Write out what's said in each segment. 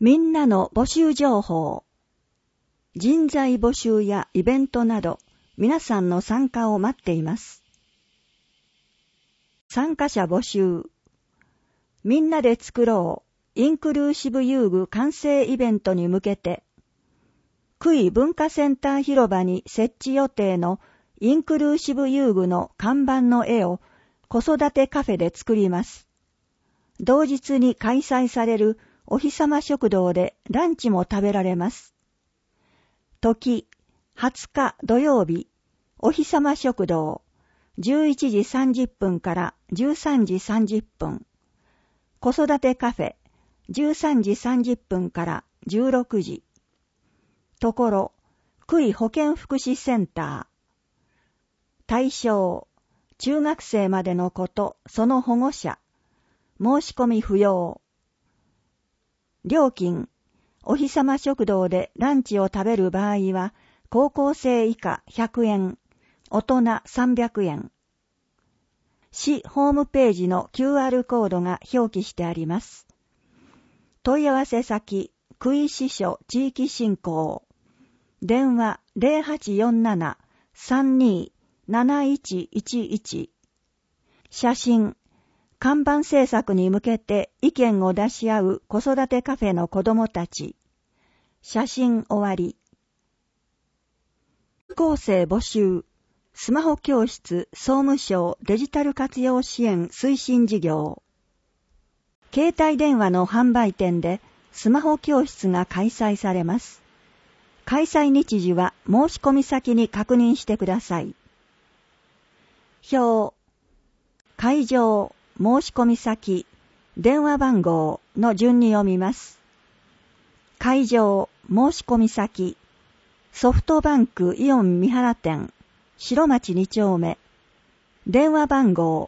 みんなの募集情報。人材募集やイベントなど、皆さんの参加を待っています。参加者募集。みんなで作ろうインクルーシブ遊具完成イベントに向けて、久井文化センター広場に設置予定のインクルーシブ遊具の看板の絵を子育てカフェで作ります。同日に開催されるお日様食堂でランチも食べられます。時、20日土曜日、お日様食堂、11時30分から13時30分。子育てカフェ、13時30分から16時。ところ、久井保健福祉センター。対象、中学生までの子とその保護者。申し込み不要。料金、お日様食堂でランチを食べる場合は、高校生以下100円、大人300円。市ホームページの QR コードが表記してあります。問い合わせ先、久井支所地域振興。電話 0847-327111。写真、看板制作に向けて意見を出し合う子育てカフェの子どもたち。写真終わり。高生募集。スマホ教室総務省デジタル活用支援推進事業。携帯電話の販売店でスマホ教室が開催されます。開催日時は申し込み先に確認してください。表、会場、申し込み先、電話番号の順に読みます。会場、申し込み先、ソフトバンクイオン三原店、白町2丁目。電話番号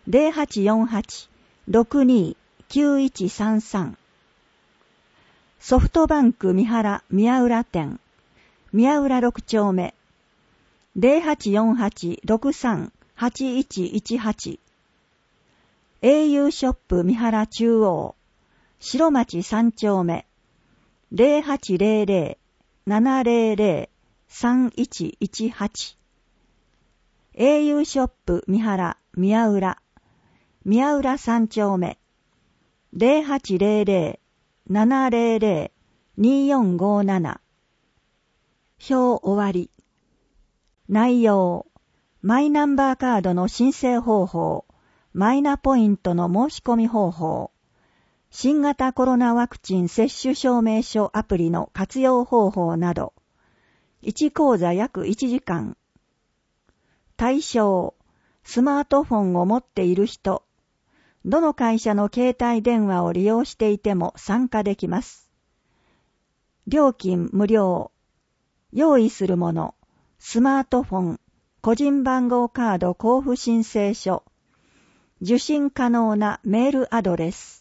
0848-629133。ソフトバンク三原宮浦店、宮浦6丁目。0848-63-8118。au ショップ三原中央、白町3丁目。0800-700-3118。au ショップ三原宮浦、宮浦3丁目。0800-700-2457。表終わり。内容、マイナンバーカードの申請方法、マイナポイントの申し込み方法、新型コロナワクチン接種証明書アプリの活用方法など、1講座約1時間。対象、スマートフォンを持っている人、どの会社の携帯電話を利用していても参加できます。料金無料。用意するもの、スマートフォン、個人番号カード交付申請書、受信可能なメールアドレス。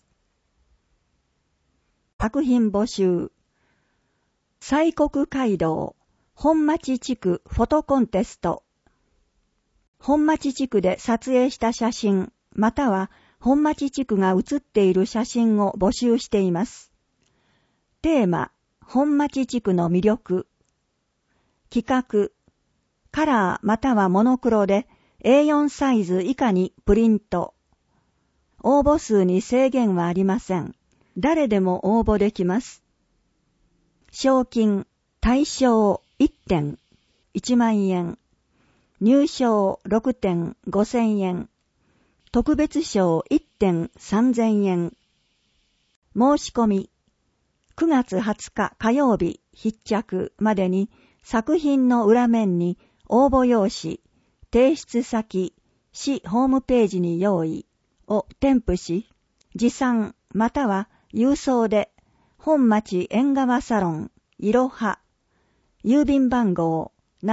作品募集。西国街道、本町地区フォトコンテスト。本町地区で撮影した写真、または本町地区が写っている写真を募集しています。テーマ、本町地区の魅力。企画、カラーまたはモノクロで A4 サイズ以下にプリント。応募数に制限はありません。誰でも応募できます。賞金、対象1点、1万円。入賞6点5000円。特別賞1点3000円。申し込み、9月20日火曜日必着までに作品の裏面に応募用紙、提出先、市ホームページに用意を添付し、持参または郵送で本町縁側サロン、いろは、郵便番号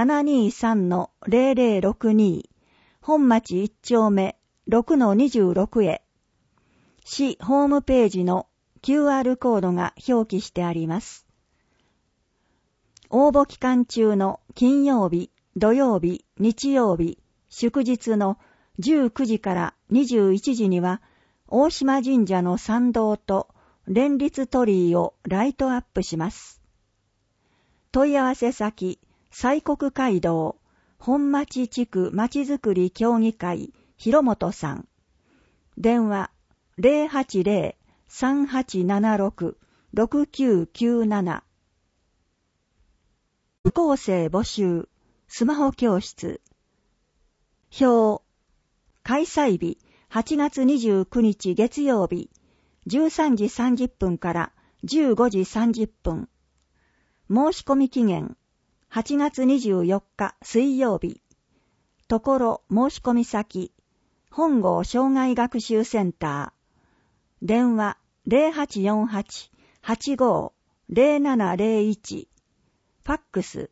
723-0062、本町1丁目 6-26 へ、市ホームページの QR コードが表記してあります。応募期間中の金曜日、土曜日、日曜日、祝日の19時から21時には、大島神社の参道と連立鳥居をライトアップします。問い合わせ先、西国街道、本町地区まちづくり協議会、広本さん。電話、080-3876-6997。受講生募集、スマホ教室。表、開催日、8月29日月曜日、13時30分から15時30分。申し込み期限、8月24日水曜日。ところ申し込み先、本郷障害学習センター。電話 0848-85-0701。ファックス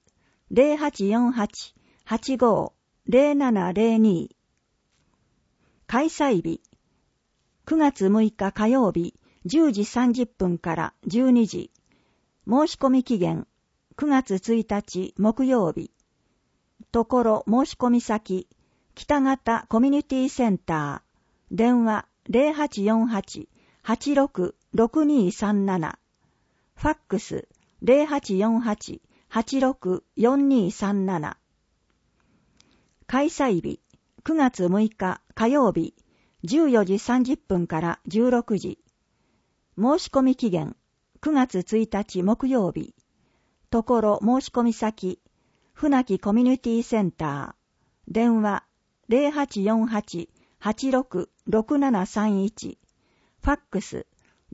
0848-85-0702。開催日、9月6日火曜日10時30分から12時。申し込み期限、9月1日木曜日。ところ申し込み先、北方コミュニティセンター。電話 0848-866237。ファックス 0848-864237。開催日、9月6日火曜日、14時30分から16時。申し込み期限、9月1日木曜日。ところ申し込み先、船木コミュニティセンター。電話 0848-866731。ファックス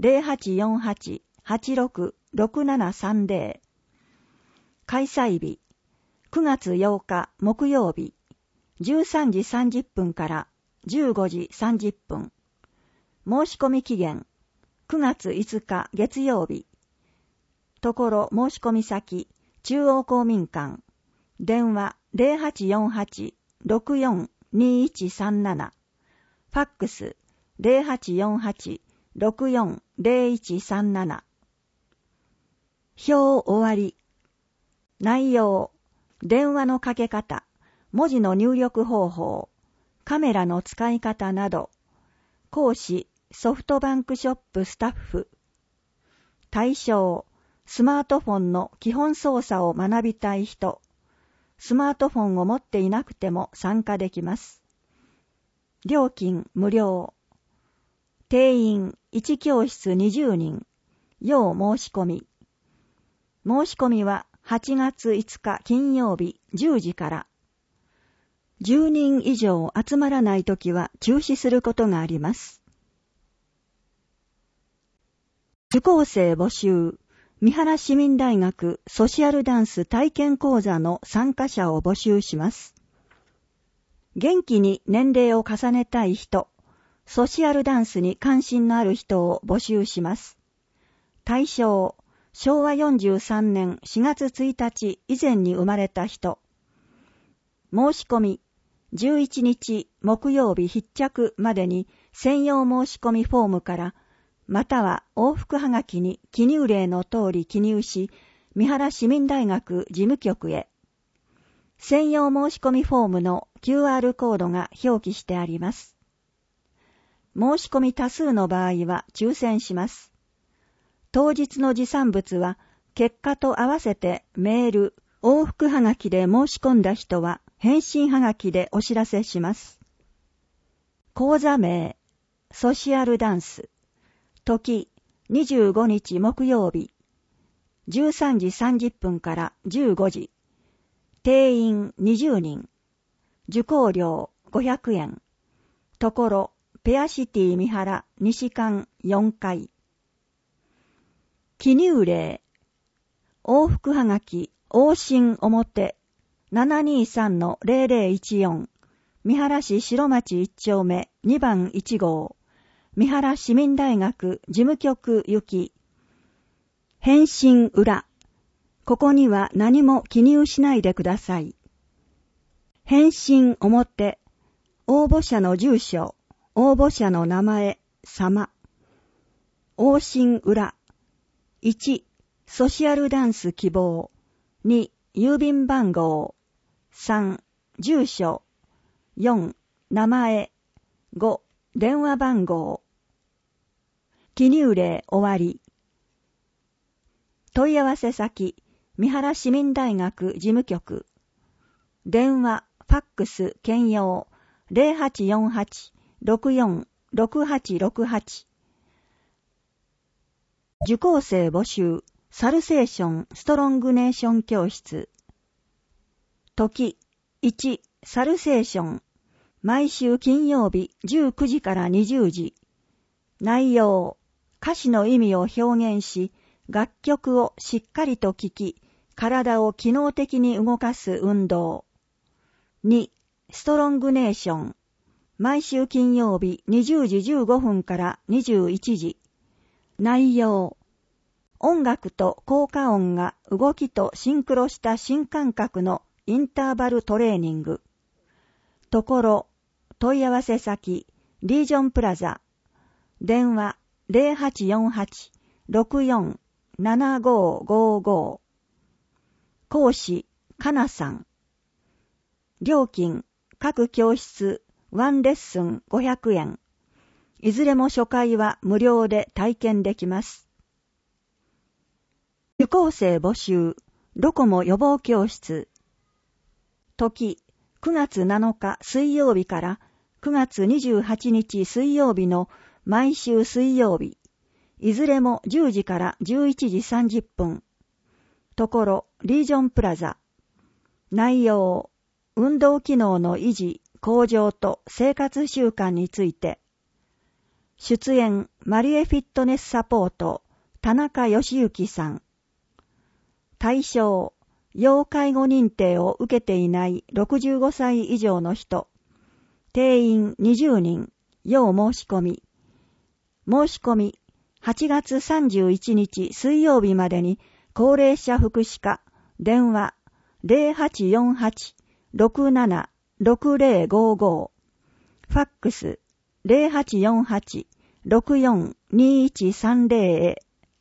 0848-866730。開催日、9月8日木曜日、13時30分から15時30分。申し込み期限、9月5日月曜日。ところ申し込み先、中央公民館。電話 0848-642137。ファックス 0848-640137。表終わり。内容、電話のかけ方、文字の入力方法、カメラの使い方など。講師、ソフトバンクショップスタッフ。対象、スマートフォンの基本操作を学びたい人。スマートフォンを持っていなくても参加できます。料金無料。定員1教室20人。要申し込み。申し込みは8月5日金曜日10時から。10人以上集まらないときは中止することがあります。受講生募集。三原市民大学ソシアルダンス体験講座の参加者を募集します。元気に年齢を重ねたい人、ソシアルダンスに関心のある人を募集します。対象、昭和43年4月1日以前に生まれた人。申し込み、11日木曜日必着までに専用申し込みフォームから、または往復はがきに記入例の通り記入し、三原市民大学事務局へ。専用申し込みフォームの QR コードが表記してあります。申し込み多数の場合は抽選します。当日の持参物は結果と合わせてメール、往復はがきで申し込んだ人は返信はがきでお知らせします。講座名、ソシアルダンス。時、25日木曜日、13時30分から15時。定員20人。受講料500円。ところ、ペアシティ三原西館4階。記入例。往復はがき、往診表 723-0014。三原市白町1丁目2番1号。三原市民大学事務局行き。返信裏。ここには何も記入しないでください。返信表。応募者の住所、応募者の名前、様。往診裏。1、ソシアルダンス希望。2、郵便番号。3、住所。4、名前。5、電話番号。 記入例終わり。問い合わせ先、三原市民大学事務局。電話、ファックス、兼用、0848-64-6868。受講生募集、サルセーションストロングネーション教室。時、1、サルセーション。毎週金曜日19時から20時。内容、歌詞の意味を表現し、楽曲をしっかりと聴き、体を機能的に動かす運動。2、ストロングネーション。毎週金曜日20時15分から21時。内容、音楽と効果音が動きとシンクロした新感覚のインターバルトレーニング。ところ、問い合わせ先、リージョンプラザ。電話0848-64-7555。講師、かなさん。料金、各教室、1レッスン500円。いずれも初回は無料で体験できます。受講生募集、ドコモ予防教室。時、9月7日水曜日から9月28日水曜日の毎週水曜日。いずれも10時から11時30分。ところ、リージョンプラザ。内容、運動機能の維持、向上と生活習慣について。出演、マリエフィットネスサポート、田中義行さん。対象、要介護認定を受けていない65歳以上の人。定員20人、要申し込み。申し込み、8月31日水曜日までに、高齢者福祉課、電話、0848-676055。ファックス、0848-64-2130 へ。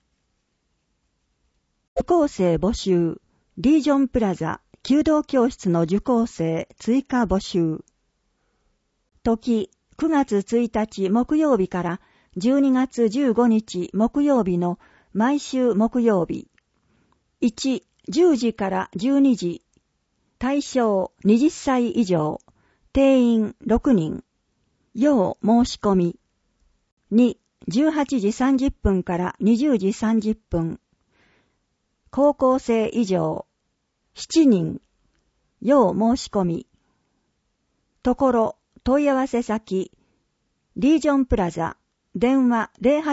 受講生募集、リージョンプラザ、弓道教室の受講生追加募集。時、9月1日木曜日から12月15日木曜日の毎週木曜日。1、10時から12時。対象20歳以上。定員6人。要申し込み。2、18時30分から20時30分。高校生以上。7人。要申し込み。ところ、問い合わせ先。リージョンプラザ。電話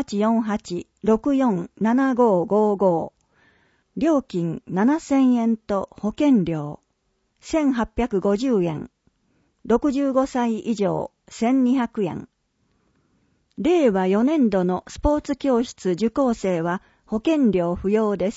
0848-64-7555。料金7000円と保険料。1850円。65歳以上1200円。令和4年度のスポーツ教室受講生は保険料不要です。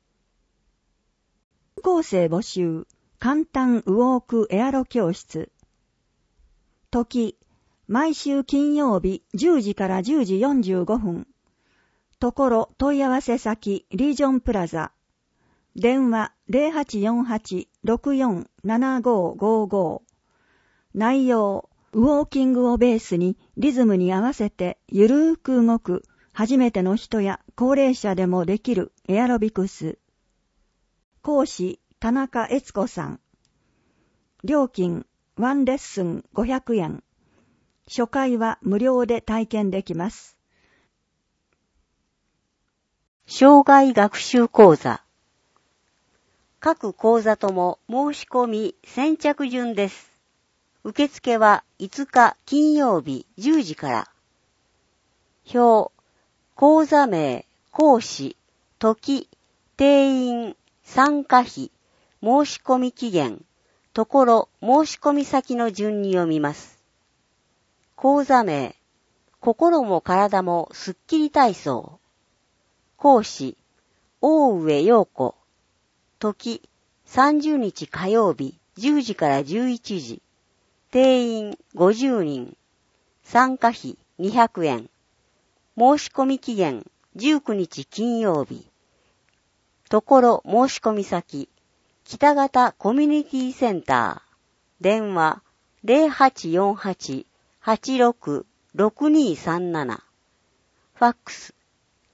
受講生募集、簡単ウォークエアロ教室。時、毎週金曜日10時から10時45分。ところ問い合わせ先リージョンプラザ。電話0848-64-7555。内容、ウォーキングをベースにリズムに合わせてゆるーく動く初めての人や高齢者でもできるエアロビクス。講師、田中悦子さん。料金、1レッスン500円。初回は無料で体験できます。 生涯学習講座。各講座とも申し込み先着順です。受付は5日金曜日10時から。表、講座名、講師、時、定員、参加費、申し込み期限、ところ申し込み先の順に読みます。講座名、心も体もすっきり体操。講師、大上陽子。時、30日火曜日10時から11時。定員50人。参加費200円。申し込み期限19日金曜日。ところ申し込み先、北方コミュニティセンター。電話0848-86-6237。フファックス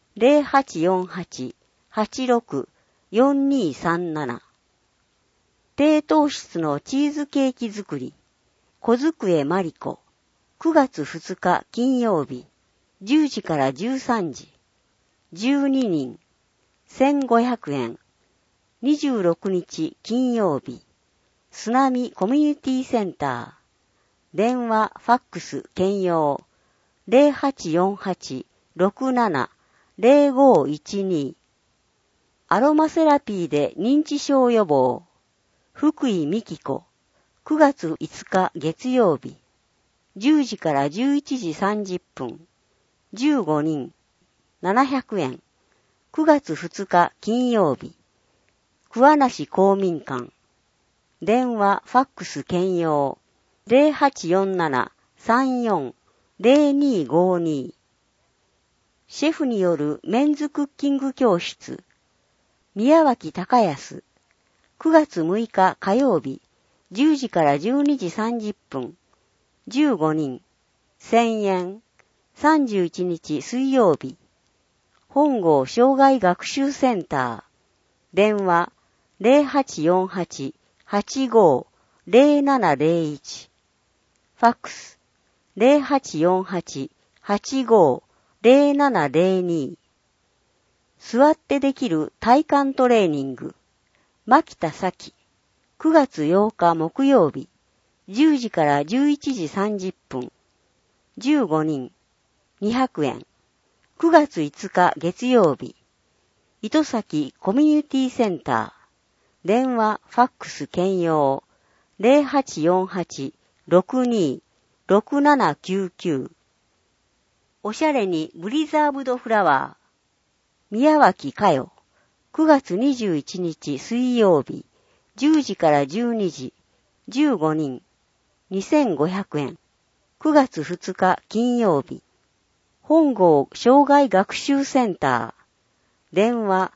0848-86-4237。低糖質のチーズケーキ作り。小机まりこ。9月2日金曜日。10時から13時。12人。1500円。26日金曜日。すなみコミュニティセンター。電話、ファックス、兼用。0848-67-0512。アロマセラピーで認知症予防。福井美希子。9月5日月曜日。10時から11時30分。15人。700円。9月2日金曜日。桑名市公民館。電話、ファックス兼用。0847-34-0252。シェフによるメンズクッキング教室。宮脇隆康。9月6日火曜日。10時から12時30分。15人。1000円。31日水曜日。本郷障害学習センター。電話。0848-85-0701。ファックス。0848-85-0702。座ってできる体幹トレーニング。牧田咲。9月8日木曜日。10時から11時30分。15人。200円。9月5日月曜日。糸崎コミュニティセンター。電話、ファックス兼用。0848-62-6799。おしゃれにブリザーブドフラワー。宮脇佳代。9月21日水曜日。10時から12時。15人。2500円。9月2日金曜日。本郷障害学習センター。電話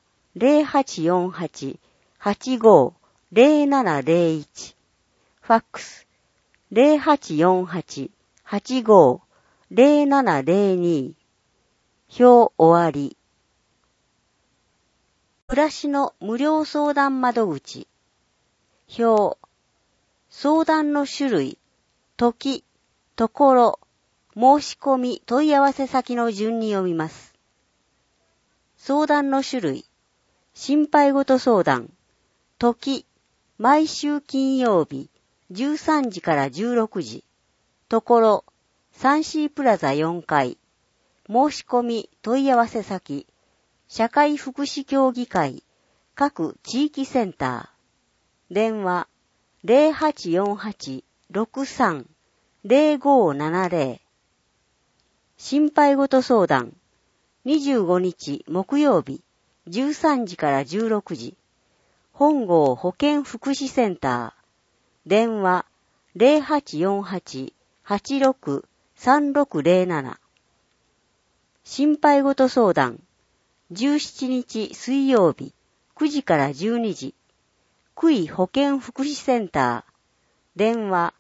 0848-85-0701。ファックス0848-85-0702。表終わり。暮らしの無料相談窓口。表。相談の種類、時、ところ、申し込み問い合わせ先の順に読みます。相談の種類、心配事相談、時、毎週金曜日、13時から16時、ところ、3C プラザ4階、申し込み問い合わせ先、社会福祉協議会、各地域センター、電話、0848-63-0570。心配事相談、25日木曜日、13時から16時、本郷保健福祉センター、電話0848-86-3607。心配事相談、17日水曜日、9時から12時、久井保健福祉センター、電話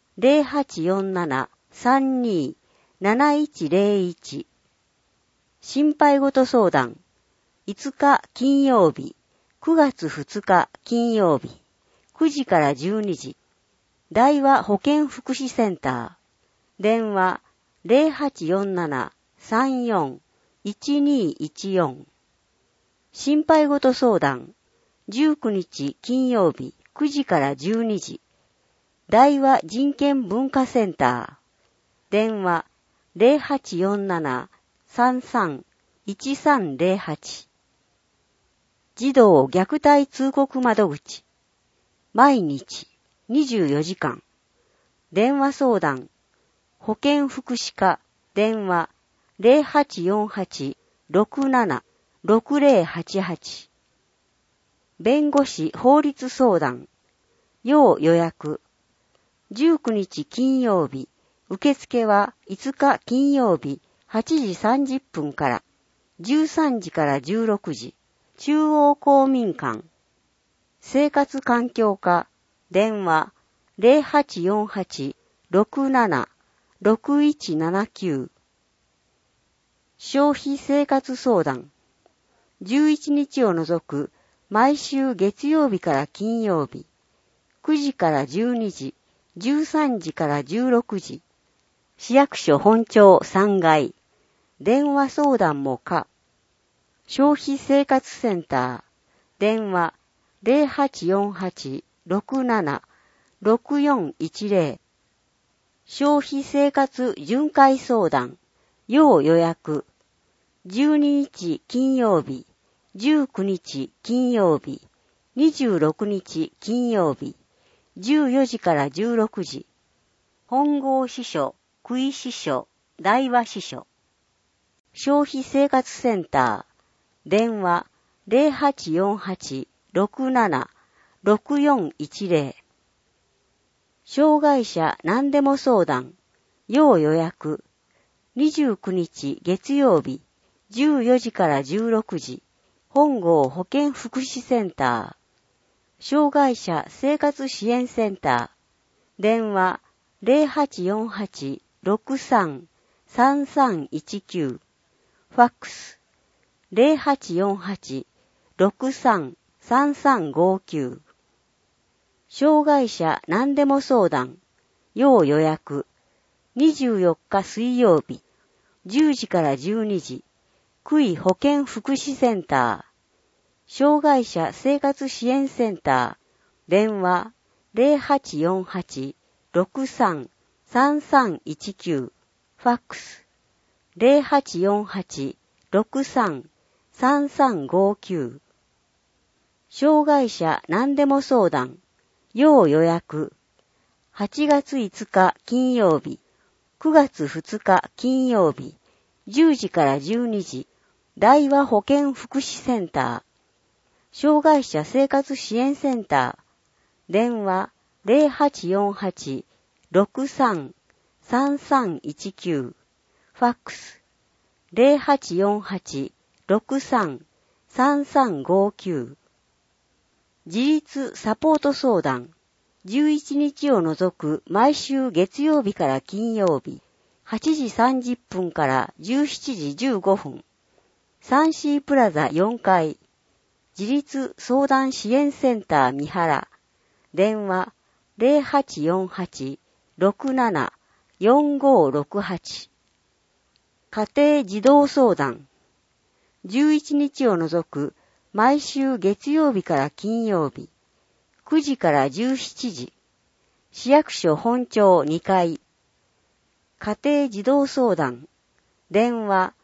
0847-32-7101。心配事相談、5日金曜日、9月2日金曜日、9時から12時、大和保健福祉センター、電話0847-34-1214。心配事相談、19日金曜日9時から12時、大和人権文化センター、電話0847-33-1308。児童虐待通告窓口、毎日24時間、電話相談、保健福祉課、電話0848-67-6088。弁護士法律相談、要予約、19日金曜日、受付は5日金曜日8時30分から13時から16時、中央公民館、生活環境課、電話0848-67-6179。 消費生活相談。11日を除く毎週月曜日から金曜日、9時から12時、13時から16時、市役所本庁3階、電話相談も可。消費生活センター、電話 0848-67-6410。消費生活巡回相談、要予約。12日金曜日、19日金曜日、26日金曜日、14時から16時。本郷支所、久井支所、大和支所。消費生活センター、電話 0848-67-6410。障害者何でも相談、要予約。29日月曜日、14時から16時、本郷保健福祉センター。障害者生活支援センター。電話 0848-63-3319。ファックス 0848-63-3359。障害者何でも相談、要予約。24日水曜日、10時から12時、久井保健福祉センター。障害者生活支援センター。電話 0848-63-3319。ファックス 0848-63-3359。障害者何でも相談、要予約。8月5日金曜日、9月2日金曜日、10時から12時、大和保健福祉センター。障害者生活支援センター。電話 0848-63-3319。ファックス 0848-63-3359。自立サポート相談。11日を除く毎週月曜日から金曜日、8時30分から17時15分。サンシープラザ4階。自立相談支援センター三原。電話 0848-67-4568。家庭児童相談。11日を除く毎週月曜日から金曜日、9時から17時。市役所本庁2階。家庭児童相談。電話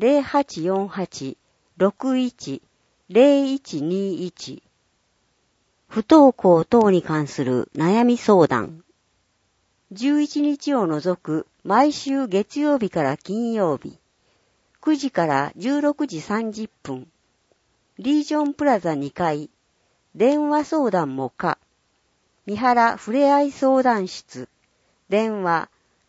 0848-61-0121。不登校等に関する悩み相談。11日を除く毎週月曜日から金曜日、9時から16時30分。リージョンプラザ2階。電話相談も可。三原ふれあい相談室。電話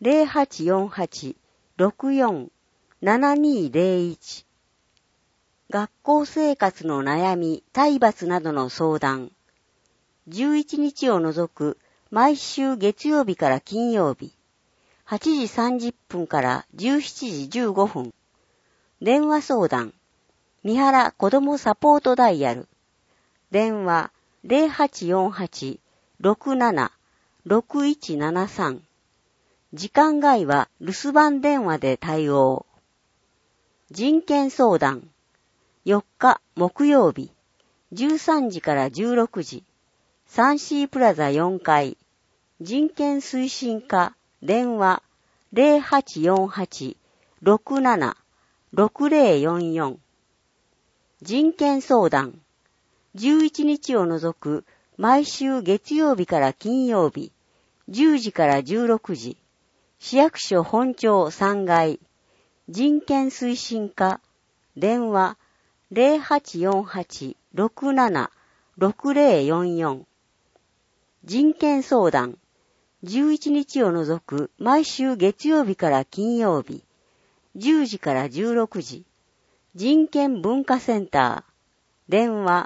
0848-64-7201。学校生活の悩み、体罰などの相談。11日を除く毎週月曜日から金曜日、8時30分から17時15分。電話相談。三原子どもサポートダイヤル。電話0848-67-6173。時間外は留守番電話で対応。人権相談。4日木曜日、13時から16時。サンシープラザ4階。人権推進課。電話0848-67-6044。人権相談。11日を除く毎週月曜日から金曜日、10時から16時。市役所本庁3階。人権推進課。電話0848-67-6044。人権相談。11日を除く毎週月曜日から金曜日、10時から16時。人権文化センター。電話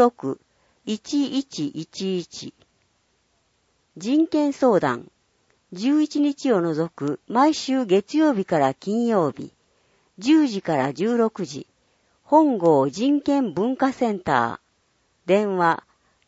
0848-66-1111。人権相談。 11日を除く毎週月曜日から金曜日、10時から16時、本郷人権文化センター、電話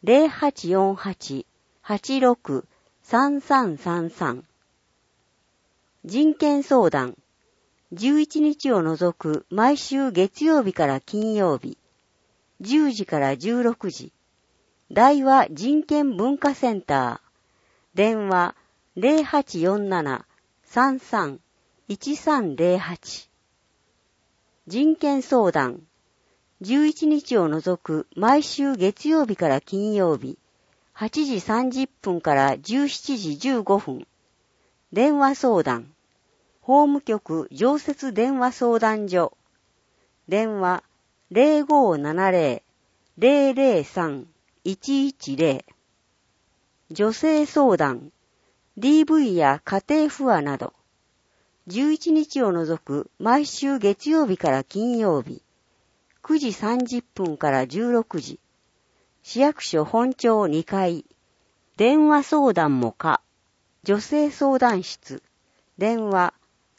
0848-86-3333。人権相談、11日を除く毎週月曜日から金曜日、10時から16時、大和人権文化センター、電話0847-33-1308。人権相談、11日を除く毎週月曜日から金曜日、8時30分から17時15分。電話相談、法務局常設電話相談所。電話0570-003-110。女性相談、DV や家庭不和など。11日を除く毎週月曜日から金曜日、9時30分から16時。市役所本庁2階。電話相談も可。女性相談室。電話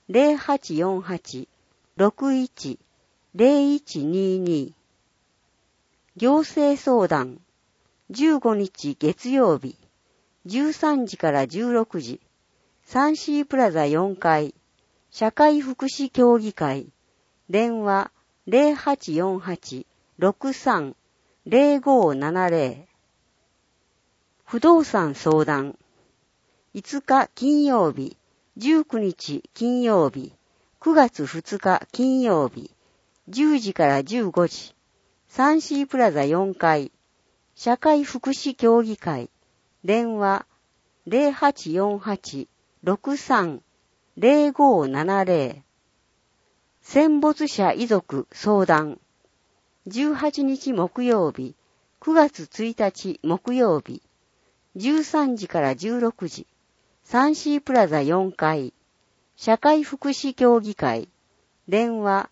0848-61-0122。行政相談。15日月曜日。13時から16時。サンシープラザ4階。社会福祉協議会。電話0848-63-0570。不動産相談。5日金曜日、19日金曜日、9月2日金曜日、10時から15時。サンシープラザ4階。社会福祉協議会。電話0848-63-0570。戦没者遺族相談。18日木曜日、9月1日木曜日、13時から16時。サンシープラザ4階。社会福祉協議会。電話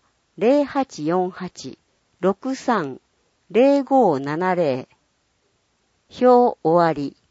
0848-63-0570。表終わり。